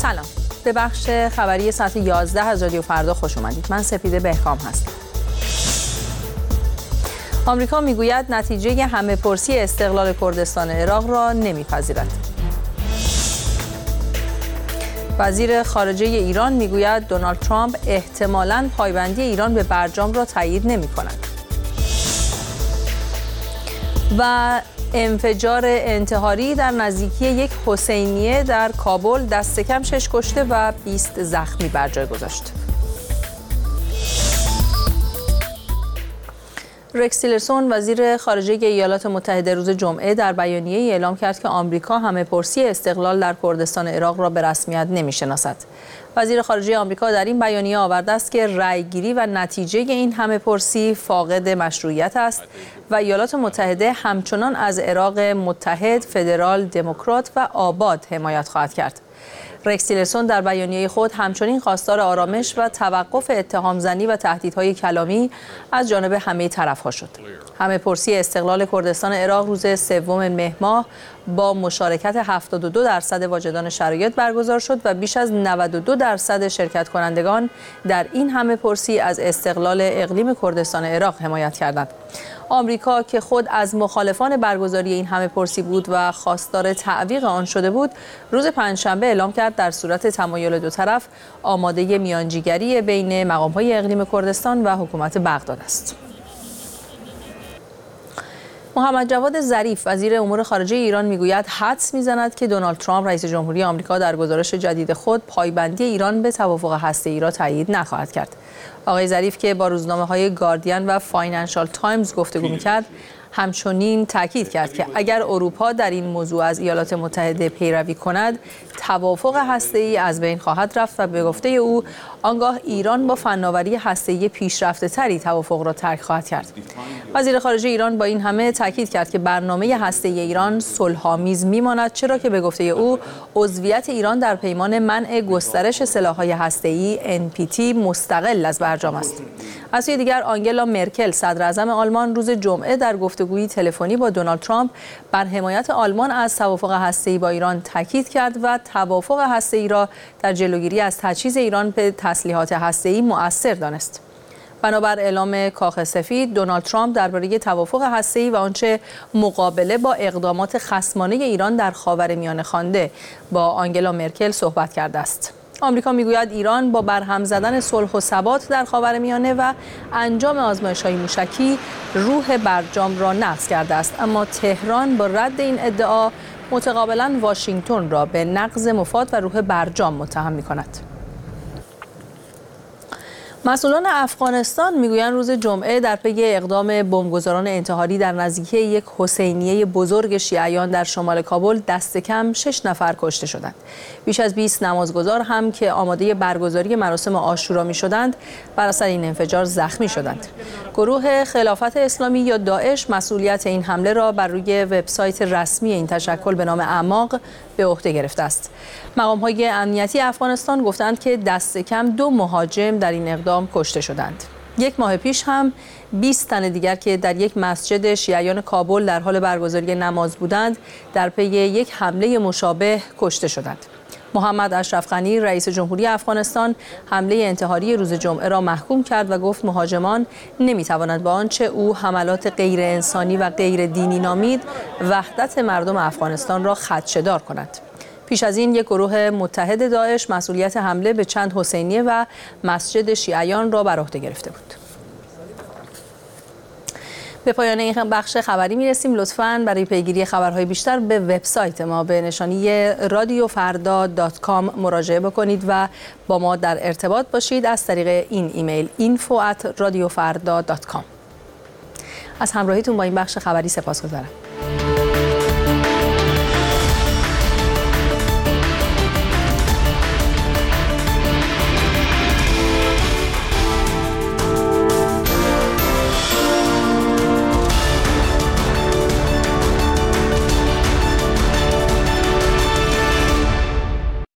سلام، به بخش خبری ساعت 11 از رادیو فردا خوش اومدید. من سپیده بهکام هستم. آمریکا میگوید نتیجه همه‌پرسی استقلال کردستان عراق را نمیپذیرد. وزیر خارجه ایران میگوید دونالد ترامپ احتمالاً پایبندی ایران به برجام را تایید نمی‌کند. و انفجار انتحاری در نزدیکی یک حسینیه در کابل دست کم 6 کشته و 20 زخمی بر جای گذاشت. رکس تیلرسون وزیر خارجه ایالات متحده روز جمعه در بیانیه‌ای اعلام کرد که آمریکا همه‌پرسی استقلال در کردستان عراق را به رسمیت نمی‌شناسد. وزیر خارجه آمریکا در این بیانیه آورده است که رأی‌گیری و نتیجه این همه‌پرسی فاقد مشروعیت است و ایالات متحده همچنان از عراق متحد، فدرال، دموکرات و آباد حمایت خواهد کرد. رکس تیلرسون در بیانیه خود همچنین خواستار آرامش و توقف اتهام‌زنی و تهدیدهای کلامی از جانب همه طرف‌ها شد. همه‌پرسی استقلال کردستان عراق روز 3 مهر ماه با مشارکت 72% واجدان شرایط برگزار شد و بیش از 92% شرکت کنندگان در این همه‌پرسی از استقلال اقلیم کردستان عراق حمایت کردند. آمریکا که خود از مخالفان برگزاری این همه‌پرسی بود و خواستار تعویق آن شده بود، روز پنجشنبه اعلام کرد در صورت تمایل دو طرف آماده میانجیگری بین مقام‌های اقلیم کردستان و حکومت بغداد است. محمد جواد ظریف وزیر امور خارجه ایران میگوید حدس میزند که دونالد ترامپ رئیس جمهوری آمریکا در گزارش جدید خود پایبندی ایران به توافق هسته‌ای را تایید نخواهد کرد. آقای ظریف که با روزنامه‌های گاردین و فاینانشال تایمز گفتگو می‌کرد، همچنین تاکید کرد که اگر اروپا در این موضوع از ایالات متحده پیروی کند، توافق هسته‌ای از بین خواهد رفت و به گفته او آنگاه ایران با فناوری هسته‌ای پیشرفته‌تری توافق را ترک خواهد کرد. وزیر خارجه ایران با این همه تاکید کرد که برنامه هسته‌ای ایران صلح‌آمیز می‌ماند، چرا که به گفته او عضویت ایران در پیمان منع گسترش سلاح‌های هسته‌ای NPT مستقل از برجام است. از سوی دیگر آنگلا مرکل صدراعظم آلمان روز جمعه در گفتگویی تلفنی با دونالد ترامپ بر حمایت آلمان از توافق هسته‌ای با ایران تاکید کرد و توافق هسته‌ای را در جلوگیری از تجهیز ایران به تسلیحات هسته‌ای مؤثر دانست. بنابر اعلام کاخ سفید، دونالد ترامپ درباره توافق هسته‌ای و آنچه مقابله با اقدامات خصمانه ایران در خاورمیانه خوانده با آنگلا مرکل صحبت کرده است. آمریکا میگوید ایران با برهم زدن صلح و ثبات در خاورمیانه و انجام آزمایش‌های موشکی روح برجام را نقض کرده است، اما تهران با رد این ادعا متقابلاً واشنگتن را به نقض مفاد و روح برجام متهم می‌کند. مسئولان افغانستان میگویند روز جمعه در پی اقدام بمبگذاران انتحاری در نزدیکی یک حسینیه بزرگ شیعیان در شمال کابل دست کم 6 نفر کشته شدند. بیش از 20 نمازگزار هم که آماده برگزاری مراسم عاشورا می‌شدند بر اثر این انفجار زخمی شدند. گروه خلافت اسلامی یا داعش مسئولیت این حمله را بر روی وبسایت رسمی این تشکل به نام اعماق به عهده گرفته است. مقام‌های امنیتی افغانستان گفتند که دست کم 2 مهاجم در این اقدام کشته شدند. 1 ماه پیش هم 20 تن دیگر که در یک مسجد شیعیان کابل در حال برگزاری نماز بودند در پی یک حمله مشابه کشته شدند. محمد اشرف غنی رئیس جمهوری افغانستان حمله انتحاری روز جمعه را محکوم کرد و گفت مهاجمان نمی‌توانند با آنچه او حملات غیر انسانی و غیر دینی نامید وحدت مردم افغانستان را خدشه‌دار کنند. پیش از این یک گروه متحد داعش مسئولیت حمله به چند حسینیه و مسجد شیعیان را بر عهده گرفته بود. به پایان این بخش خبری میرسیم. لطفاً برای پیگیری خبرهای بیشتر به وبسایت ما به نشانی radiofarda.com مراجعه بکنید و با ما در ارتباط باشید از طریق این ایمیل info@radiofarda.com. از همراهیتون با این بخش خبری سپاسگزارم.